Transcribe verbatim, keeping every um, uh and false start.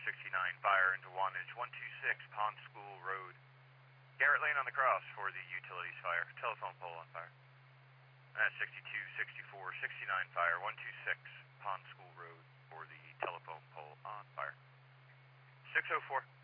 sixty-nine, fire into wattage one two six, Pond School Road. Garrett Lane on the cross for the utilities fire. Telephone pole on fire. That's sixty-two, sixty-four, sixty-nine, fire one two six, Pond School Road for the telephone pole on fire. six oh four.